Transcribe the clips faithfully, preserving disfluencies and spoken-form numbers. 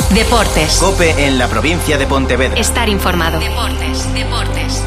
Deportes. COPE en la provincia de Pontevedra. Estar informado. Deportes, deportes.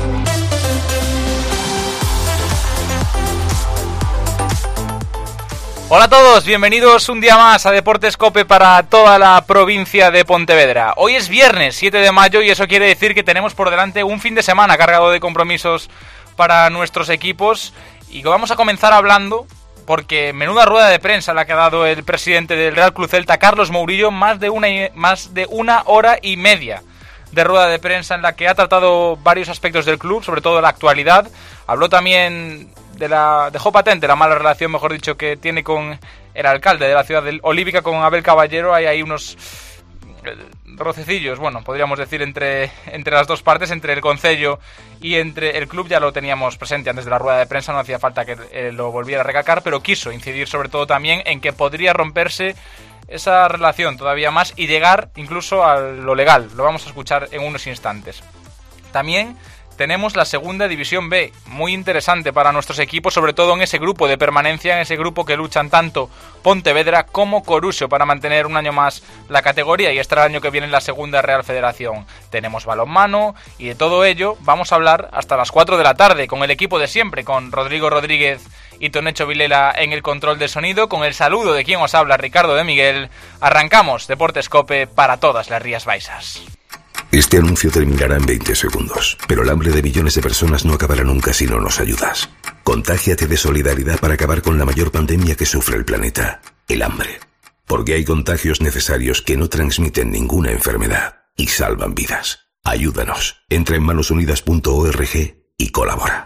Hola a todos, bienvenidos un día más a Deportes COPE para toda la provincia de Pontevedra. Hoy es viernes siete de mayo y eso quiere decir que tenemos por delante un fin de semana cargado de compromisos para nuestros equipos y que vamos a comenzar hablando porque menuda rueda de prensa la que ha dado el presidente del Real Club Celta, Carlos Mourinho, más de una, y, más de una hora y media de rueda de prensa en la que ha tratado varios aspectos del club, sobre todo la actualidad. Habló también de la dejó patente la mala relación, mejor dicho, que tiene con el alcalde de la ciudad de Olívica, con Abel Caballero. Hay ahí unos rocecillos, bueno, podríamos decir, entre, entre las dos partes, entre el concello y entre el club. Ya lo teníamos presente antes de la rueda de prensa, no hacía falta que eh, lo volviera a recalcar, pero quiso incidir sobre todo también en que podría romperse esa relación todavía más y llegar incluso a lo legal. Lo vamos a escuchar en unos instantes. También tenemos la segunda división B, muy interesante para nuestros equipos, sobre todo en ese grupo de permanencia, en ese grupo que luchan tanto Pontevedra como Coruxo para mantener un año más la categoría y estar el año que viene en la segunda Real Federación. Tenemos balonmano y de todo ello vamos a hablar hasta las cuatro de la tarde con el equipo de siempre, con Rodrigo Rodríguez y Tonecho Vilela en el control del sonido, con el saludo de quien os habla, Ricardo de Miguel. Arrancamos Deportes COPE para todas las Rías Baixas. Este anuncio terminará en veinte segundos, pero el hambre de millones de personas no acabará nunca si no nos ayudas. Contágiate de solidaridad para acabar con la mayor pandemia que sufre el planeta, el hambre. Porque hay contagios necesarios que no transmiten ninguna enfermedad y salvan vidas. Ayúdanos. Entra en manos unidas punto org y colabora.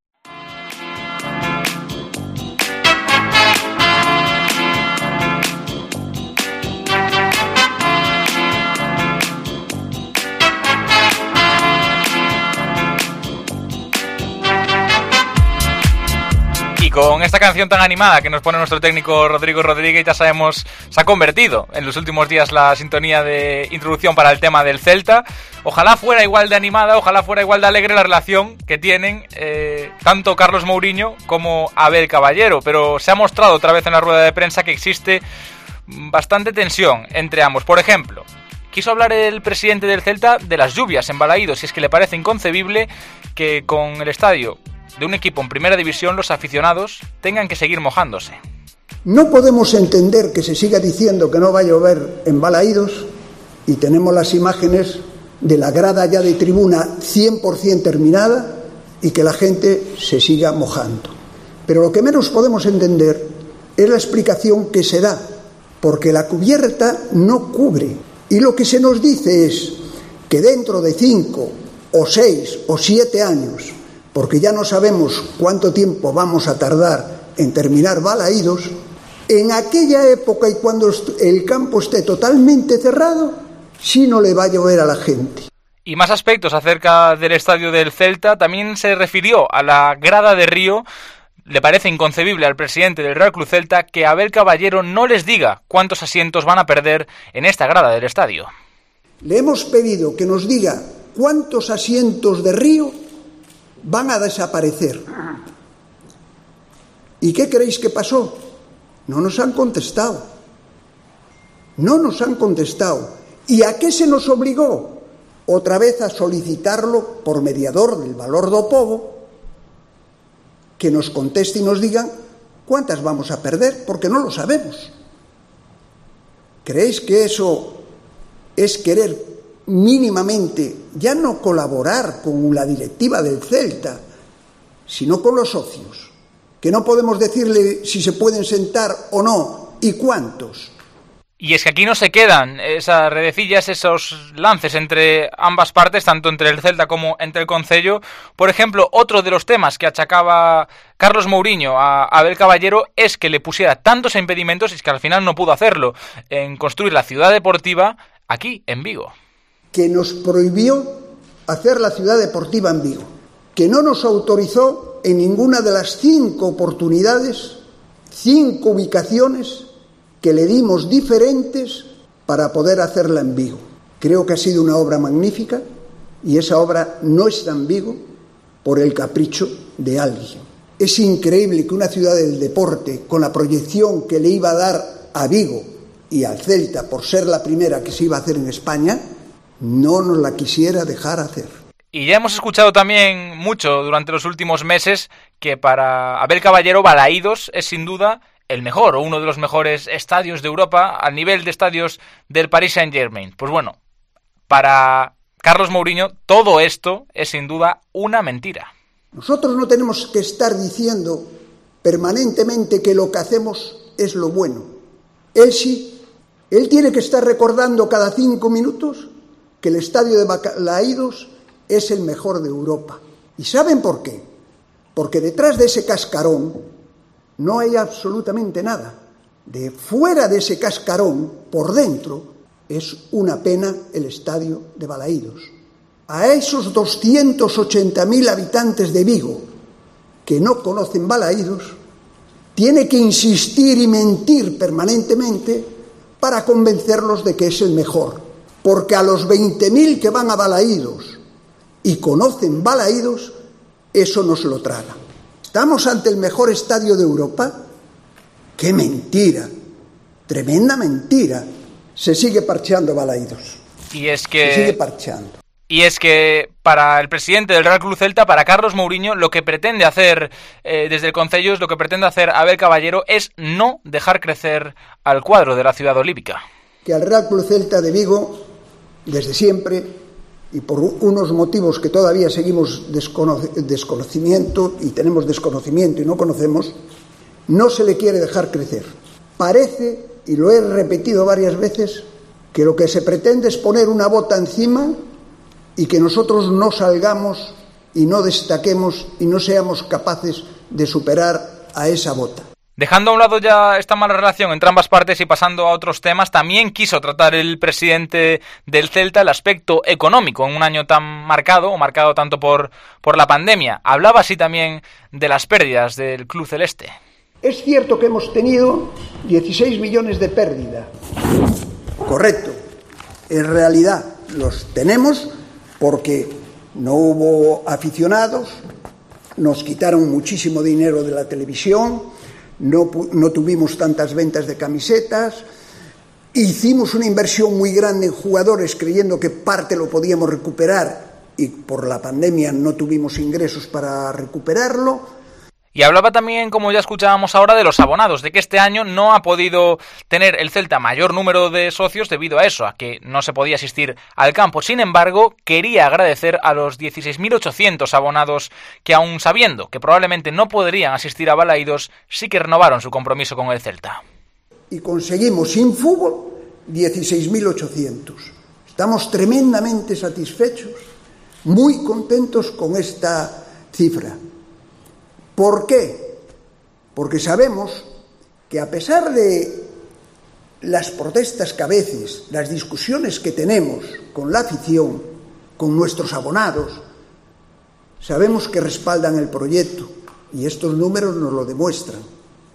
Con esta canción tan animada que nos pone nuestro técnico Rodrigo Rodríguez, ya sabemos, se ha convertido en los últimos días la sintonía de introducción para el tema del Celta. Ojalá fuera igual de animada, ojalá fuera igual de alegre la relación que tienen eh, tanto Carlos Mourinho como Abel Caballero, pero se ha mostrado otra vez en la rueda de prensa que existe bastante tensión entre ambos. Por ejemplo, quiso hablar el presidente del Celta de las lluvias en Balaídos, y es que le parece inconcebible que con el estadio de un equipo en primera división los aficionados tengan que seguir mojándose. No podemos entender que se siga diciendo que no va a llover en Balaídos y tenemos las imágenes de la grada ya de tribuna cien por ciento terminada y que la gente se siga mojando. Pero lo que menos podemos entender es la explicación que se da, porque la cubierta no cubre. Y lo que se nos dice es que dentro de cinco o seis o siete años, porque ya no sabemos cuánto tiempo vamos a tardar en terminar Balaídos, en aquella época y cuando el campo esté totalmente cerrado, sí no le va a llover a la gente. Y más aspectos acerca del estadio del Celta. También se refirió a la grada de Río. Le parece inconcebible al presidente del Real Club Celta que Abel Caballero no les diga cuántos asientos van a perder en esta grada del estadio. Le hemos pedido que nos diga cuántos asientos de Río van a desaparecer. ¿Y qué creéis que pasó? No nos han contestado. No nos han contestado. ¿Y a qué se nos obligó? Otra vez a solicitarlo por mediador del Valor do Pobo, que nos conteste y nos digan cuántas vamos a perder, porque no lo sabemos. ¿Creéis que eso es querer mínimamente ya no colaborar con la directiva del Celta, sino con los socios, que no podemos decirle si se pueden sentar o no y cuántos? Y es que aquí no se quedan esas redecillas, esos lances entre ambas partes, tanto entre el Celta como entre el concello. Por ejemplo, otro de los temas que achacaba Carlos Mourinho a Abel Caballero es que le pusiera tantos impedimentos, y es que al final no pudo hacerlo, en construir la ciudad deportiva aquí en Vigo. Que nos prohibió hacer la ciudad deportiva en Vigo, que no nos autorizó en ninguna de las cinco oportunidades, cinco ubicaciones que le dimos diferentes para poder hacerla en Vigo. Creo que ha sido una obra magnífica y esa obra no está en Vigo por el capricho de alguien. Es increíble que una ciudad del deporte, con la proyección que le iba a dar a Vigo y al Celta, por ser la primera que se iba a hacer en España, no nos la quisiera dejar hacer. Y ya hemos escuchado también mucho durante los últimos meses que para Abel Caballero Balaídos es sin duda el mejor o uno de los mejores estadios de Europa al nivel de estadios del Paris Saint-Germain. Pues bueno, para Carlos Mourinho todo esto es sin duda una mentira. Nosotros no tenemos que estar diciendo permanentemente que lo que hacemos es lo bueno. Él sí, él tiene que estar recordando cada cinco minutos que el estadio de Balaídos es el mejor de Europa. ¿Y saben por qué? Porque detrás de ese cascarón no hay absolutamente nada. De fuera de ese cascarón, por dentro, es una pena el estadio de Balaídos. A esos doscientos ochenta mil habitantes de Vigo que no conocen Balaídos, tiene que insistir y mentir permanentemente para convencerlos de que es el mejor. Porque a los veinte mil que van a Balaídos y conocen Balaídos, eso no se lo traga. ¿Estamos ante el mejor estadio de Europa? ¡Qué mentira! Tremenda mentira. Se sigue parcheando Balaídos. Y es que... Se sigue parcheando. Y es que para el presidente del Real Club Celta, para Carlos Mourinho, lo que pretende hacer eh, desde el Concellos, lo que pretende hacer Abel Caballero es no dejar crecer al cuadro de la ciudad olímpica. Que al Real Club Celta de Vigo, desde siempre, y por unos motivos que todavía seguimos descono- desconocimiento, y tenemos desconocimiento y no conocemos, no se le quiere dejar crecer. Parece, y lo he repetido varias veces, que lo que se pretende es poner una bota encima y que nosotros no salgamos y no destaquemos y no seamos capaces de superar a esa bota. Dejando a un lado ya esta mala relación entre ambas partes y pasando a otros temas, también quiso tratar el presidente del Celta el aspecto económico en un año tan marcado, o marcado tanto por, por la pandemia. Hablaba así también de las pérdidas del club celeste. Es cierto que hemos tenido dieciséis millones de pérdida. Correcto. En realidad los tenemos porque no hubo aficionados, nos quitaron muchísimo dinero de la televisión, no, no tuvimos tantas ventas de camisetas, hicimos una inversión muy grande en jugadores creyendo que parte lo podíamos recuperar y por la pandemia no tuvimos ingresos para recuperarlo. Y hablaba también, como ya escuchábamos ahora, de los abonados, de que este año no ha podido tener el Celta mayor número de socios debido a eso, a que no se podía asistir al campo. Sin embargo, quería agradecer a los dieciséis mil ochocientos abonados que, aun sabiendo que probablemente no podrían asistir a Balaídos, sí que renovaron su compromiso con el Celta. Y conseguimos sin fútbol dieciséis mil ochocientos. Estamos tremendamente satisfechos, muy contentos con esta cifra. ¿Por qué? Porque sabemos que a pesar de las protestas que a veces, las discusiones que tenemos con la afición, con nuestros abonados, sabemos que respaldan el proyecto y estos números nos lo demuestran.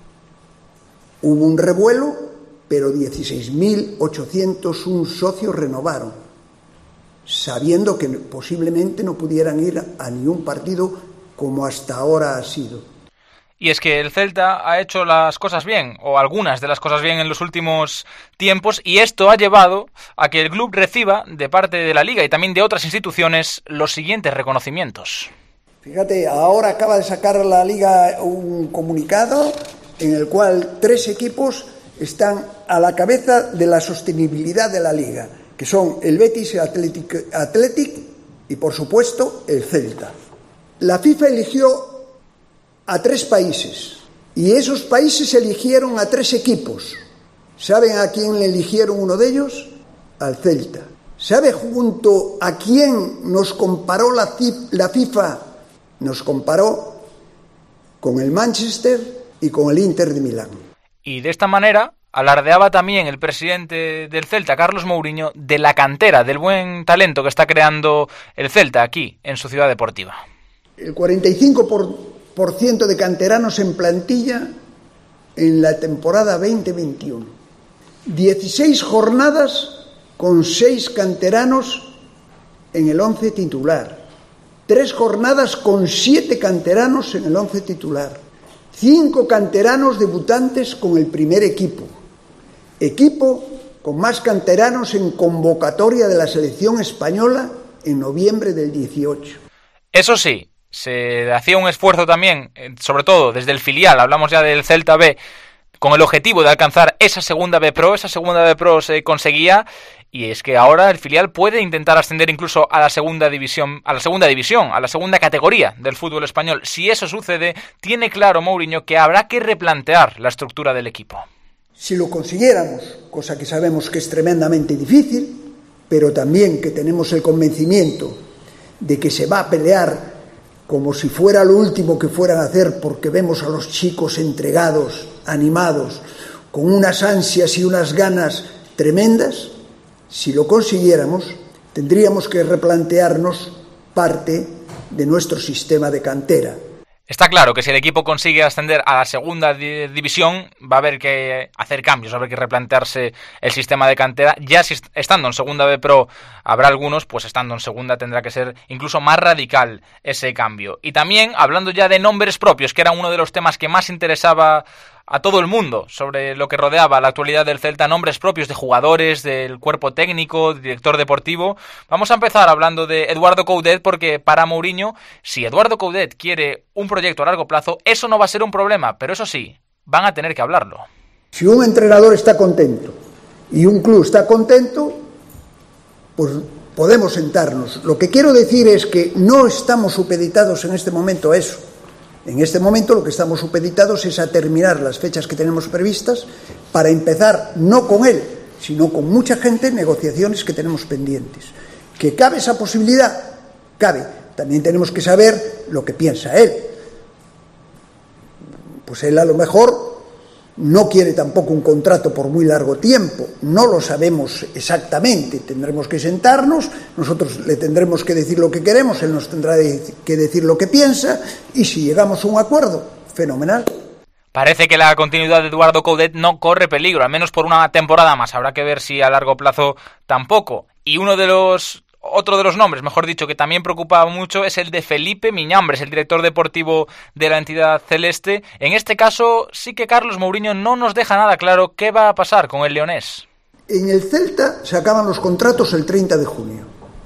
Hubo un revuelo, pero dieciséis mil ochocientos uno socios renovaron, sabiendo que posiblemente no pudieran ir a ningún partido como hasta ahora ha sido. Y es que el Celta ha hecho las cosas bien, o algunas de las cosas bien en los últimos tiempos, y esto ha llevado a que el club reciba de parte de la Liga y también de otras instituciones los siguientes reconocimientos. Fíjate, ahora acaba de sacar la Liga un comunicado en el cual tres equipos están a la cabeza de la sostenibilidad de la Liga, que son el Betis, el Athletic, Athletic y, por supuesto, el Celta. La FIFA eligió a tres países y esos países eligieron a tres equipos. ¿Saben a quién le eligieron uno de ellos? Al Celta. ¿Sabe junto a quién nos comparó la, la FIFA? Nos comparó con el Manchester y con el Inter de Milán. Y de esta manera alardeaba también el presidente del Celta, Carlos Mourinho, de la cantera, del buen talento que está creando el Celta aquí, en su ciudad deportiva. El cuarenta y cinco por ciento de canteranos en plantilla en la temporada veinte veintiuno. dieciséis jornadas con seis canteranos en el once titular. Tres jornadas con siete canteranos en el once titular. Cinco canteranos debutantes con el primer equipo. equipo con más canteranos en convocatoria de la selección española en noviembre del dieciocho. Eso sí, se hacía un esfuerzo también, sobre todo desde el filial, hablamos ya del Celta B, con el objetivo de alcanzar esa segunda B Pro, esa segunda B Pro se conseguía, y es que ahora el filial puede intentar ascender incluso a la segunda división, a la segunda división, a la segunda categoría del fútbol español. Si eso sucede, tiene claro Mourinho que habrá que replantear la estructura del equipo. Si lo consiguiéramos, cosa que sabemos que es tremendamente difícil, pero también que tenemos el convencimiento de que se va a pelear como si fuera lo último que fueran a hacer, porque vemos a los chicos entregados, animados, con unas ansias y unas ganas tremendas. Si lo consiguiéramos, tendríamos que replantearnos parte de nuestro sistema de cantera. Está claro que si el equipo consigue ascender a la segunda di- división, va a haber que hacer cambios, va a haber que replantearse el sistema de cantera. Ya si est- estando en segunda B Pro habrá algunos, pues estando en segunda tendrá que ser incluso más radical ese cambio. Y también, hablando ya de nombres propios, que era uno de los temas que más interesaba a todo el mundo sobre lo que rodeaba la actualidad del Celta, nombres propios de jugadores, del cuerpo técnico, director deportivo. Vamos a empezar hablando de Eduardo Coudet, porque para Mourinho, si Eduardo Coudet quiere un proyecto a largo plazo, eso no va a ser un problema, pero eso sí, van a tener que hablarlo. Si un entrenador está contento y un club está contento, pues podemos sentarnos. Lo que quiero decir es que no estamos supeditados en este momento a eso. En este momento lo que estamos supeditados es a terminar las fechas que tenemos previstas para empezar, no con él, sino con mucha gente, negociaciones que tenemos pendientes. ¿Que cabe esa posibilidad? Cabe. También tenemos que saber lo que piensa él. Pues él a lo mejor no quiere tampoco un contrato por muy largo tiempo, no lo sabemos exactamente, tendremos que sentarnos, nosotros le tendremos que decir lo que queremos, él nos tendrá que decir lo que piensa, y si llegamos a un acuerdo, fenomenal. Parece que la continuidad de Eduardo Coudet no corre peligro, al menos por una temporada más, habrá que ver si a largo plazo tampoco. Y uno de los... Otro de los nombres, mejor dicho, que también preocupa mucho es el de Felipe Miñambres, el director deportivo de la entidad celeste. En este caso, sí que Carlos Mourinho no nos deja nada claro qué va a pasar con el leonés. En el Celta se acaban los contratos el treinta de junio.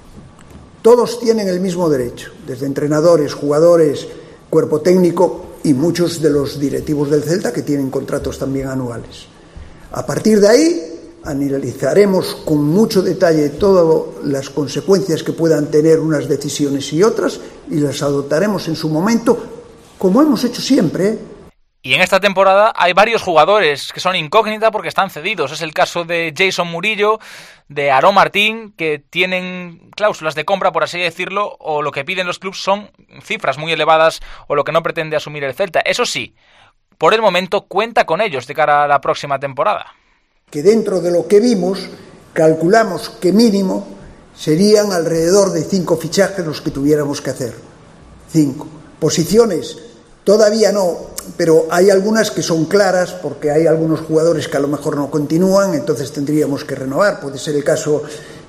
Todos tienen el mismo derecho, desde entrenadores, jugadores, cuerpo técnico y muchos de los directivos del Celta que tienen contratos también anuales. A partir de ahí analizaremos con mucho detalle todas las consecuencias que puedan tener unas decisiones y otras y las adoptaremos en su momento, como hemos hecho siempre, ¿eh? Y en esta temporada hay varios jugadores que son incógnita porque están cedidos. Es el caso de Jason Murillo, de Aarón Martín, que tienen cláusulas de compra, por así decirlo, o lo que piden los clubes son cifras muy elevadas o lo que no pretende asumir el Celta. Eso sí, por el momento cuenta con ellos de cara a la próxima temporada. Que dentro de lo que vimos, calculamos que mínimo serían alrededor de cinco fichajes los que tuviéramos que hacer. Cinco. Posiciones, todavía no, pero hay algunas que son claras, porque hay algunos jugadores que a lo mejor no continúan, entonces tendríamos que renovar. Puede ser el caso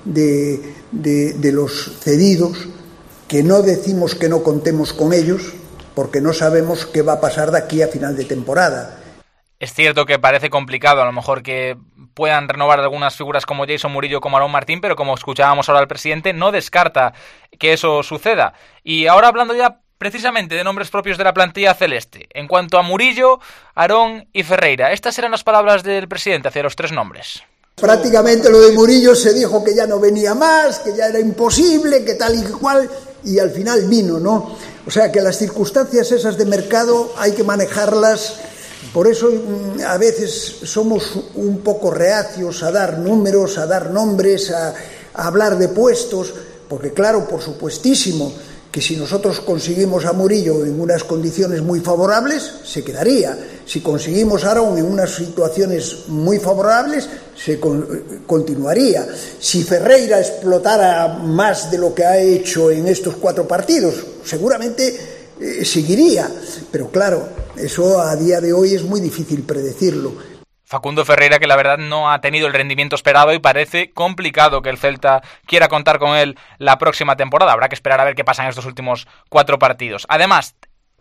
de, de, de los cedidos, que no decimos que no contemos con ellos, porque no sabemos qué va a pasar de aquí a final de temporada. Es cierto que parece complicado a lo mejor que puedan renovar algunas figuras como Jason Murillo, como Aarón Martín, pero como escuchábamos ahora al presidente, no descarta que eso suceda. Y ahora hablando ya precisamente de nombres propios de la plantilla celeste, en cuanto a Murillo, Aarón y Ferreira, estas eran las palabras del presidente hacia los tres nombres. Prácticamente lo de Murillo se dijo que ya no venía más, que ya era imposible, que tal y cual, y al final vino, ¿no? O sea que las circunstancias esas de mercado hay que manejarlas. Por eso a veces somos un poco reacios a dar números, a dar nombres, a, a hablar de puestos, porque claro, por supuestísimo, que si nosotros conseguimos a Murillo en unas condiciones muy favorables, se quedaría. Si conseguimos a Aarón en unas situaciones muy favorables, se con, continuaría. Si Ferreira explotara más de lo que ha hecho en estos cuatro partidos, seguramente eh, seguiría. Pero claro, eso a día de hoy es muy difícil predecirlo. Facundo Ferreira, que la verdad no ha tenido el rendimiento esperado y parece complicado que el Celta quiera contar con él la próxima temporada. Habrá que esperar a ver qué pasa en estos últimos cuatro partidos. Además,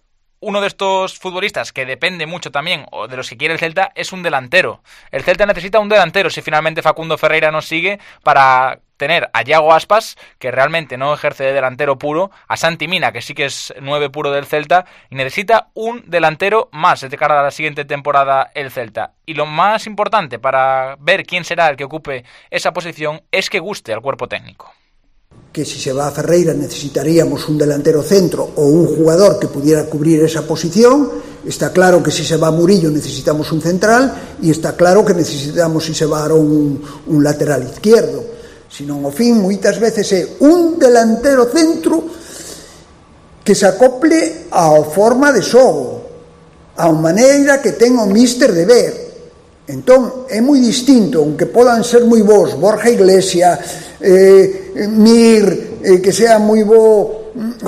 uno de estos futbolistas que depende mucho también, o de los que quiere el Celta, es un delantero. El Celta necesita un delantero si finalmente Facundo Ferreira no sigue, para tener a Yago Aspas, que realmente no ejerce de delantero puro, a Santi Mina, que sí que es nueve puro del Celta, y necesita un delantero más de cara a la siguiente temporada el Celta. Y lo más importante para ver quién será el que ocupe esa posición es que guste al cuerpo técnico. Que si se va a Ferreira necesitaríamos un delantero centro o un jugador que pudiera cubrir esa posición. Está claro que si se va Murillo necesitamos un central, y está claro que necesitamos, si se va Aarón, un, un lateral izquierdo. Senón, ao fin, moitas veces é un delantero centro que se acople á forma de xogo, á maneira que ten o míster de ver. Entón, é moi distinto, aunque podan ser moi bons, Borja Iglesias, eh, Mir, eh, que sea moi bo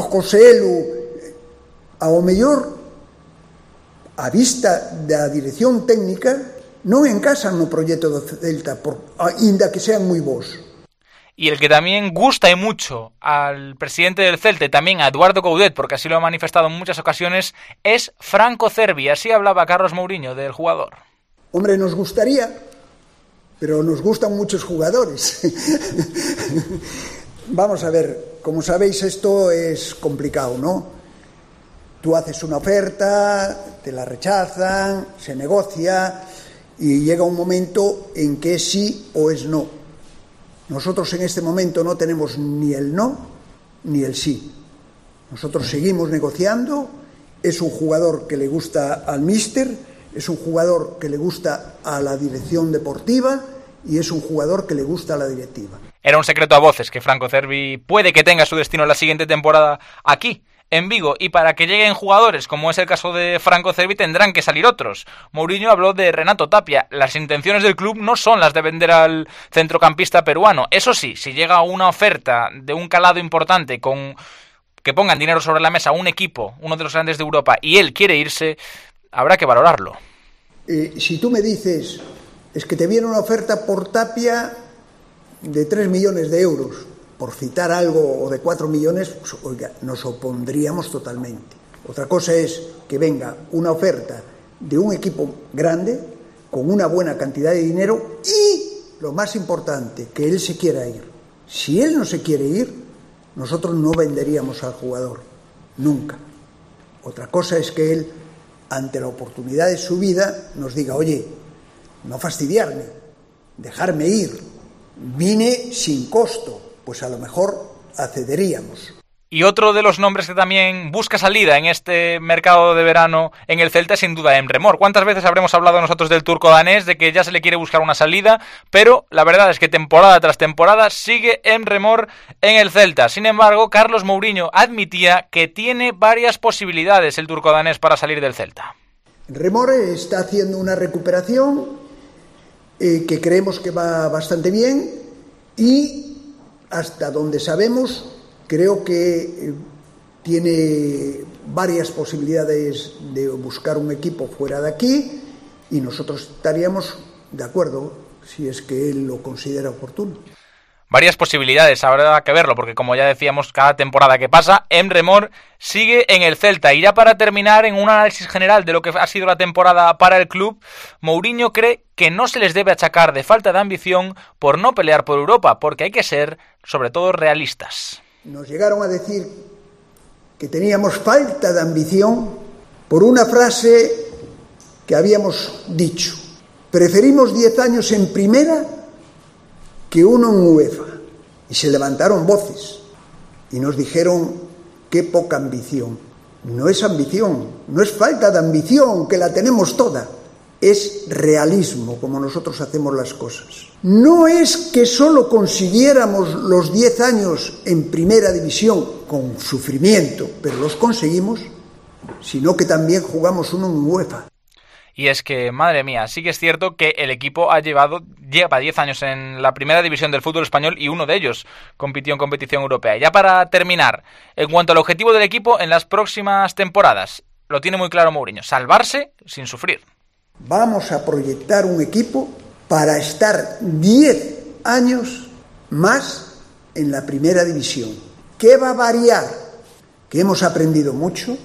Joselu, ao mellor, a vista da dirección técnica, non encasan no proxecto do Celta, por, ainda que sean moi bons. Y el que también gusta y mucho al presidente del Celta y también a Eduardo Coudet, porque así lo ha manifestado en muchas ocasiones, es Franco Cervi. Así hablaba Carlos Mourinho del jugador. Hombre, nos gustaría, pero nos gustan muchos jugadores. Vamos a ver, como sabéis, esto es complicado, ¿no? Tú haces una oferta, te la rechazan, se negocia y llega un momento en que es sí o es no. Nosotros en este momento no tenemos ni el no ni el sí. Nosotros seguimos negociando. Es un jugador que le gusta al míster, es un jugador que le gusta a la dirección deportiva y es un jugador que le gusta a la directiva. Era un secreto a voces que Franco Cervi puede que tenga su destino la siguiente temporada aquí, en Vigo, y para que lleguen jugadores, como es el caso de Franco Cervi, tendrán que salir otros. Mourinho habló de Renato Tapia. Las intenciones del club no son las de vender al centrocampista peruano. Eso sí, si llega una oferta de un calado importante, con que pongan dinero sobre la mesa a un equipo, uno de los grandes de Europa, y él quiere irse, habrá que valorarlo. Eh, si tú me dices, es que te viene una oferta por Tapia de tres millones de euros, por citar algo, o de cuatro millones, pues, oiga, nos opondríamos totalmente. Otra cosa es que venga una oferta de un equipo grande, con una buena cantidad de dinero, y, lo más importante, que él se quiera ir. Si él no se quiere ir, nosotros no venderíamos al jugador, nunca. Otra cosa es que él, ante la oportunidad de su vida, nos diga, oye, no fastidiarme, dejarme ir, vine sin costo. Pues a lo mejor accederíamos. Y otro de los nombres que también busca salida en este mercado de verano en el Celta es sin duda Emre Mor. ¿Cuántas veces habremos hablado nosotros del turco danés, de que ya se le quiere buscar una salida? Pero la verdad es que temporada tras temporada sigue Emre Mor en el Celta. Sin embargo, Carlos Mourinho admitía que tiene varias posibilidades el turco danés para salir del Celta. Emre Mor está haciendo una recuperación eh, que creemos que va bastante bien, y hasta donde sabemos, creo que eh, tiene varias posibilidades de buscar un equipo fuera de aquí, y nosotros estaríamos de acuerdo si es que él lo considera oportuno. Varias posibilidades, habrá que verlo, porque como ya decíamos, cada temporada que pasa, Emre Mor sigue en el Celta. Y ya para terminar, en un análisis general de lo que ha sido la temporada para el club, Mourinho cree que no se les debe achacar de falta de ambición por no pelear por Europa, porque hay que ser, sobre todo, realistas. Nos llegaron a decir que teníamos falta de ambición por una frase que habíamos dicho: preferimos diez años en primera que uno en UEFA. Y se levantaron voces y nos dijeron qué poca ambición. No es ambición, no es falta de ambición, que la tenemos toda. Es realismo, como nosotros hacemos las cosas. No es que solo consiguiéramos los diez años en primera división con sufrimiento, pero los conseguimos, sino que también jugamos uno en UEFA. Y es que, madre mía, sí que es cierto que el equipo ha llevado, lleva diez años en la primera división del fútbol español, y uno de ellos compitió en competición europea. Ya para terminar, en cuanto al objetivo del equipo en las próximas temporadas, lo tiene muy claro Mourinho: salvarse sin sufrir. Vamos a proyectar un equipo para estar diez años más en la primera división. ¿Qué va a variar? Que hemos aprendido mucho,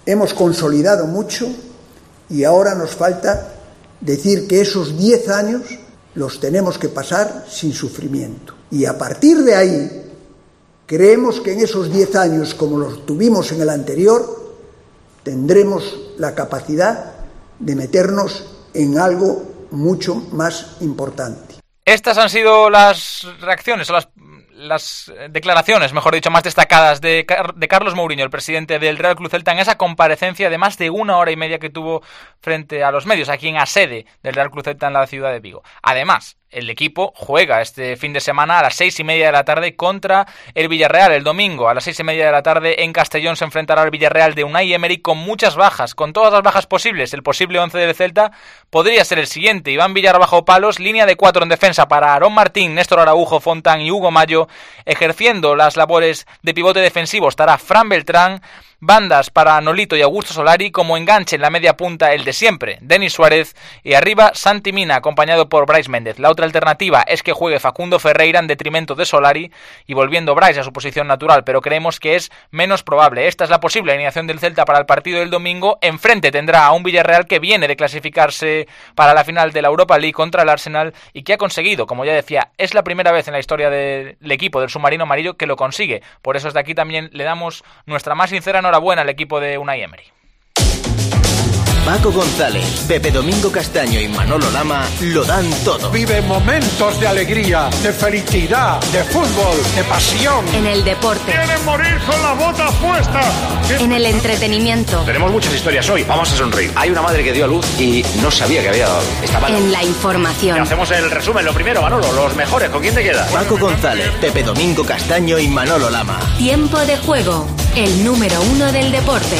hemos consolidado mucho y ahora nos falta decir que esos diez años los tenemos que pasar sin sufrimiento. Y a partir de ahí, creemos que en esos diez años, como los tuvimos en el anterior, tendremos la capacidad de meternos en algo mucho más importante. Estas han sido las reacciones o las, las declaraciones, mejor dicho, más destacadas de, de Carlos Mourinho, el presidente del Real Club Celta, en esa comparecencia de más de una hora y media que tuvo frente a los medios, aquí en la sede del Real Club Celta en la ciudad de Vigo. Además, el equipo juega este fin de semana a las seis y media de la tarde contra el Villarreal. El domingo a las seis y media de la tarde en Castellón se enfrentará al Villarreal de Unai Emery con muchas bajas, con todas las bajas posibles. El posible once del Celta podría ser el siguiente: Iván Villar bajo palos, línea de cuatro en defensa para Aarón Martín, Néstor Araujo, Fontán y Hugo Mayo. Ejerciendo las labores de pivote defensivo estará Fran Beltrán. Bandas para Nolito y Augusto Solari, como enganche en la media punta el de siempre, Denis Suárez, y arriba Santi Mina, acompañado por Brais Méndez. La otra alternativa es que juegue Facundo Ferreira en detrimento de Solari y volviendo Brais a su posición natural, pero creemos que es menos probable. Esta es la posible alineación del Celta para el partido del domingo. Enfrente tendrá a un Villarreal que viene de clasificarse para la final de la Europa League contra el Arsenal y que ha conseguido, como ya decía, es la primera vez en la historia del equipo del submarino amarillo que lo consigue. Por eso desde aquí también le damos nuestra más sincera enhorabuena Enhorabuena al equipo de Unai Emery. Paco González, Pepe Domingo Castaño y Manolo Lama lo dan todo. Vive momentos de alegría, de felicidad, de fútbol, de pasión. En el deporte. ¡Quieren morir con la bota puesta! En el entretenimiento. Tenemos muchas historias hoy, vamos a sonreír. Hay una madre que dio a luz y no sabía que había dado. Estaba... En la información. Hacemos el resumen, lo primero, Manolo, los mejores, ¿con quién te quedas? Paco González, Pepe Domingo Castaño y Manolo Lama. Tiempo de juego, el número uno del deporte.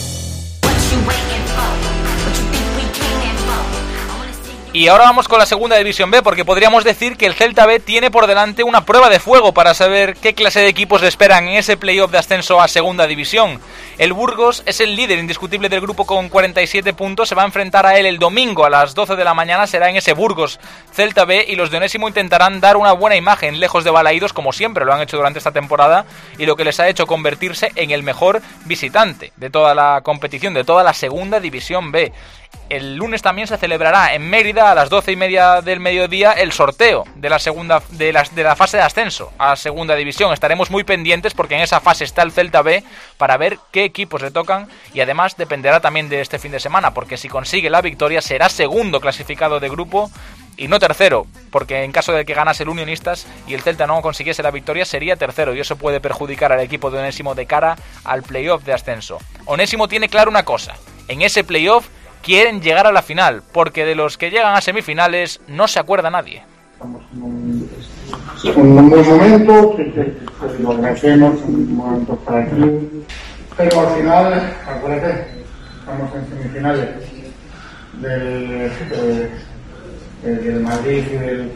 Y ahora vamos con la segunda división B, porque podríamos decir que el Celta B tiene por delante una prueba de fuego para saber qué clase de equipos le esperan en ese playoff de ascenso a segunda división. El Burgos es el líder indiscutible del grupo con cuarenta y siete puntos, se va a enfrentar a él el domingo a las doce de la mañana, será en ese Burgos Celta B, y los de Onésimo intentarán dar una buena imagen lejos de Balaídos, como siempre lo han hecho durante esta temporada, y lo que les ha hecho convertirse en el mejor visitante de toda la competición, de toda la segunda división B. El lunes también se celebrará en Mérida a las doce y media del mediodía el sorteo de la segunda de la, de la fase de ascenso a segunda división. Estaremos muy pendientes porque en esa fase está el Celta B para ver qué equipos le tocan, y además dependerá también de este fin de semana, porque si consigue la victoria será segundo clasificado de grupo y no tercero, porque en caso de que ganase el Unionistas y el Celta no consiguiese la victoria sería tercero, y eso puede perjudicar al equipo de Onésimo de cara al playoff de ascenso. Onésimo tiene claro una cosa: en ese playoff quieren llegar a la final, porque de los que llegan a semifinales no se acuerda nadie. Estamos en un, en un buen momento, que, que, que lo agradecemos, un momento para aquí, pero al final, acuérdate, estamos en semifinales del, de, de, del Madrid y del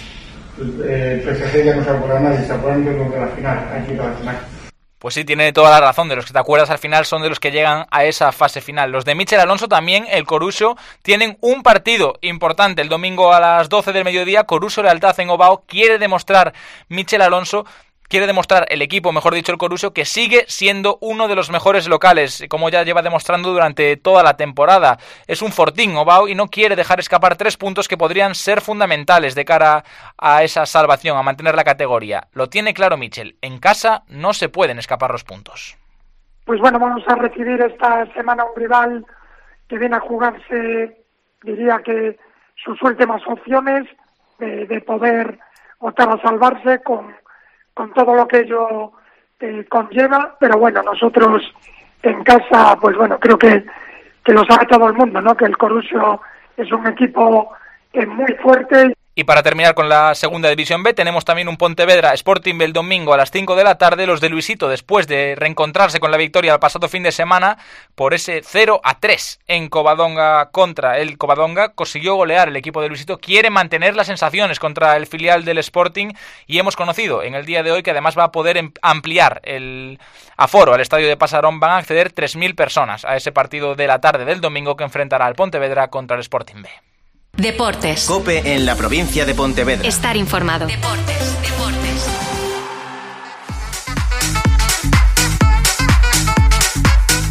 el P S G. Ya no se acuerda nadie, se acuerdan de los de la final, hay que ir a la final. Pues sí, tiene toda la razón. De los que te acuerdas al final son de los que llegan a esa fase final. Los de Michel Alonso también, el Coruso, tienen un partido importante el domingo a las doce del mediodía. Coruso Lealtad en Ovao. Quiere demostrar Michel Alonso, quiere demostrar el equipo, mejor dicho el Coruso, que sigue siendo uno de los mejores locales, como ya lleva demostrando durante toda la temporada. Es un fortín Ovao y no quiere dejar escapar tres puntos que podrían ser fundamentales de cara a esa salvación, a mantener la categoría. Lo tiene claro Michel, en casa no se pueden escapar los puntos. Pues bueno, vamos a recibir esta semana un rival que viene a jugarse, diría que sus últimas opciones de, de poder optar a salvarse con con todo lo que ello eh, conlleva, pero bueno, nosotros en casa, pues bueno, creo que, que lo sabe todo el mundo, ¿no? Que el Coruso es un equipo eh, muy fuerte. Y para terminar con la segunda división B, tenemos también un Pontevedra Sporting B el domingo a las cinco de la tarde. Los de Luisito, después de reencontrarse con la victoria el pasado fin de semana por ese cero a tres en Covadonga contra el Covadonga, consiguió golear el equipo de Luisito. Quiere mantener las sensaciones contra el filial del Sporting, y hemos conocido en el día de hoy que además va a poder ampliar el aforo al estadio de Pasarón. Van a acceder tres mil personas a ese partido de la tarde del domingo que enfrentará al Pontevedra contra el Sporting B. Deportes. COPE en la provincia de Pontevedra. Estar informado. Deportes, deportes. Y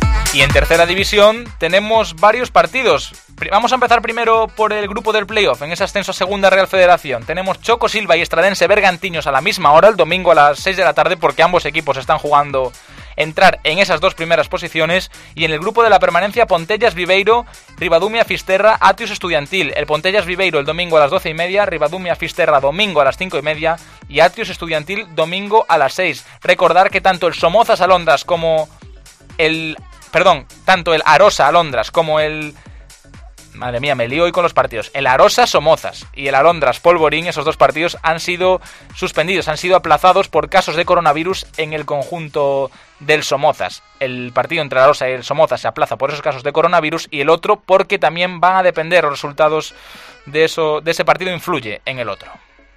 en tercera división tenemos varios partidos. Vamos a empezar primero por el grupo del playoff, en ese ascenso a Segunda Real Federación. Tenemos Choco Silva y Estradense Bergantiños a la misma hora, el domingo a las seis de la tarde, porque ambos equipos están jugando entrar en esas dos primeras posiciones. Y en el grupo de la permanencia, Pontellas Viveiro, Ribadumia Fisterra, Atios Estudiantil. El Pontellas Viveiro el domingo a las doce y media, Ribadumia Fisterra domingo a las cinco y media y Atios Estudiantil domingo a las seis. Recordar que tanto el Somozas Alondras como el... Perdón, tanto el Arosa Alondras como el... Madre mía, me lío hoy con los partidos. El Arosa Somozas y el Alondras Polvorín, esos dos partidos han sido suspendidos, han sido aplazados por casos de coronavirus en el conjunto del Somozas. El partido entre el Arosa y el Somozas se aplaza por esos casos de coronavirus y el otro porque también van a depender los resultados de, eso, de ese partido, influye en el otro.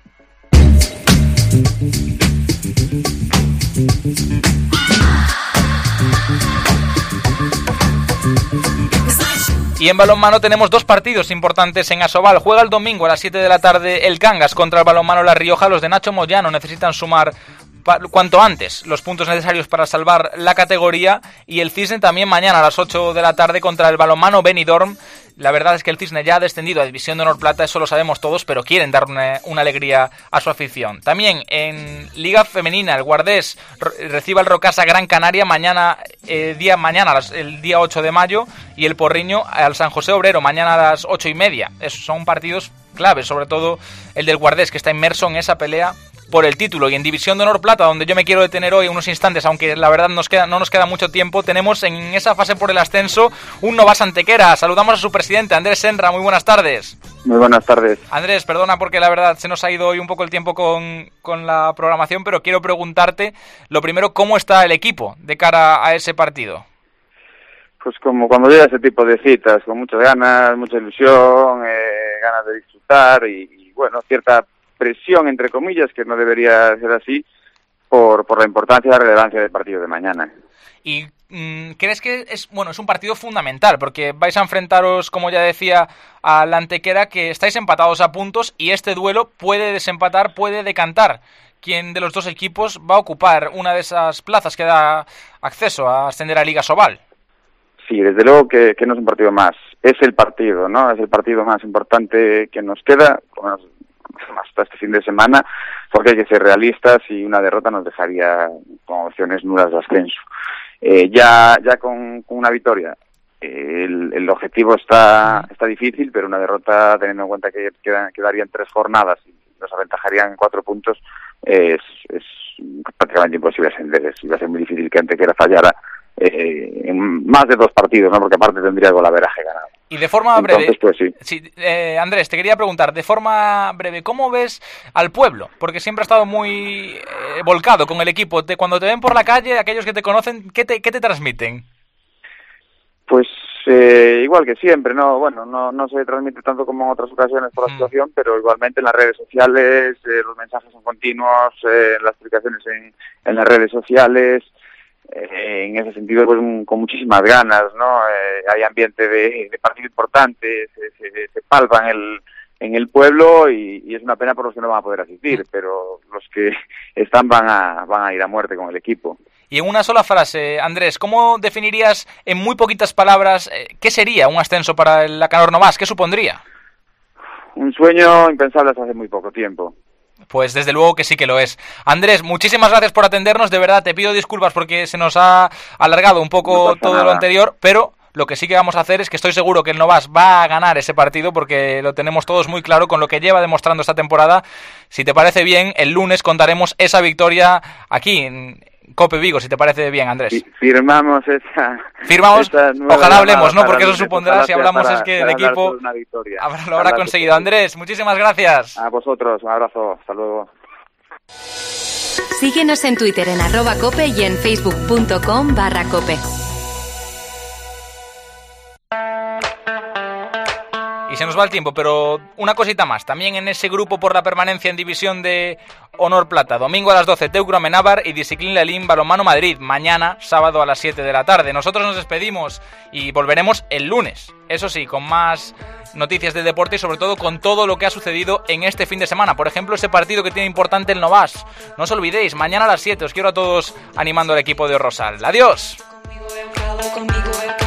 Y en balonmano tenemos dos partidos importantes en Asobal. Juega el domingo a las siete de la tarde el Cangas contra el balonmano La Rioja. Los de Nacho Moyano necesitan sumar pa- cuanto antes los puntos necesarios para salvar la categoría. Y el Cisne también mañana a las ocho de la tarde contra el balonmano Benidorm. La verdad es que el Cisne ya ha descendido a División de Honor Plata, eso lo sabemos todos, pero quieren dar una, una alegría a su afición. También en Liga Femenina, el Guardés recibe al Rocasa Gran Canaria mañana, eh, día, mañana el día ocho de mayo, y el Porriño al San José Obrero mañana a las ocho y media. Esos son partidos claves, sobre todo el del Guardés, que está inmerso en esa pelea por el título. Y en División de Honor Plata, donde yo me quiero detener hoy unos instantes, aunque la verdad nos queda, no nos queda mucho tiempo, tenemos en esa fase por el ascenso un Novas Antequera. Saludamos a su presidente, Andrés Senra. Muy buenas tardes. Muy buenas tardes. Andrés, perdona porque la verdad se nos ha ido hoy un poco el tiempo con, con la programación, pero quiero preguntarte, lo primero, ¿cómo está el equipo de cara a ese partido? Pues como cuando llega ese tipo de citas, con muchas ganas, mucha ilusión, eh, ganas de disfrutar y, y bueno, cierta presión, entre comillas, que no debería ser así, por, por la importancia y la relevancia del partido de mañana. ¿Y mmm, crees que es bueno es un partido fundamental? Porque vais a enfrentaros, como ya decía, a la Antequera, que estáis empatados a puntos, y este duelo puede desempatar, puede decantar quién de los dos equipos va a ocupar una de esas plazas que da acceso a ascender a Liga Asobal. Sí, desde luego que, que no es un partido más, es el partido, ¿no? Es el partido más importante que nos queda, bueno, hasta este fin de semana, porque hay que ser realistas y una derrota nos dejaría con opciones nulas de ascenso. Eh, ya ya con, con una victoria eh, el, el objetivo está está difícil, pero una derrota, teniendo en cuenta que quedan, quedarían tres jornadas y nos aventajarían en cuatro puntos, eh, es, es prácticamente imposible ascender. Es, iba a ser muy difícil que Antequera fallara eh, en más de dos partidos, ¿no? Porque aparte tendría el golaveraje ganado. Y de forma breve, Entonces, pues, sí. sí, eh, Andrés, te quería preguntar, de forma breve, ¿cómo ves al pueblo? Porque siempre ha estado muy eh, volcado con el equipo. Te, cuando te ven por la calle, aquellos que te conocen, ¿qué te, qué te transmiten? Pues eh, igual que siempre, ¿no? Bueno, no, no se transmite tanto como en otras ocasiones por la mm. situación, pero igualmente en las redes sociales, eh, los mensajes son continuos, eh, las explicaciones en, en las redes sociales. Eh, en ese sentido, pues un, con muchísimas ganas, ¿no? Eh, hay ambiente de, de partido importante, se, se, se palpa en el, en el pueblo y, y es una pena por los que no van a poder asistir, pero los que están van a, van a ir a muerte con el equipo. Y en una sola frase, Andrés, ¿cómo definirías en muy poquitas palabras eh, qué sería un ascenso para el Lacanor Novas? ¿Qué supondría? Un sueño impensable hasta hace muy poco tiempo. Pues desde luego que sí que lo es. Andrés, muchísimas gracias por atendernos, de verdad te pido disculpas porque se nos ha alargado un poco no todo nada. Lo anterior, pero lo que sí que vamos a hacer es que estoy seguro que el Novas va a ganar ese partido porque lo tenemos todos muy claro con lo que lleva demostrando esta temporada. Si te parece bien, el lunes contaremos esa victoria aquí en Cope Vigo, si te parece bien, Andrés. Firmamos esa... Firmamos, esa ojalá hablemos, ¿no? Porque eso supondrá, si hablamos, para, es que el equipo habrá, lo habrá conseguido. Andrés, muchísimas gracias. A vosotros, un abrazo, hasta luego. Síguenos en Twitter en arroba cope y en facebook.com barra cope. Y se nos va el tiempo, pero una cosita más. También en ese grupo por la permanencia en División de Honor Plata. Domingo a las doce, Teucro Amenábar y Disciplín Lelín Balonmano Madrid. Mañana, sábado a las siete de la tarde. Nosotros nos despedimos y volveremos el lunes. Eso sí, con más noticias del deporte y sobre todo con todo lo que ha sucedido en este fin de semana. Por ejemplo, ese partido que tiene importante el Novas. No os olvidéis, mañana a las siete os quiero a todos animando al equipo de Rosal. ¡Adiós! Conmigo, conmigo,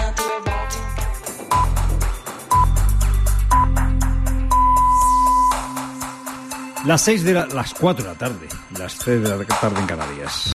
Las seis de la, las cuatro de la tarde, las tres de la tarde en Canarias.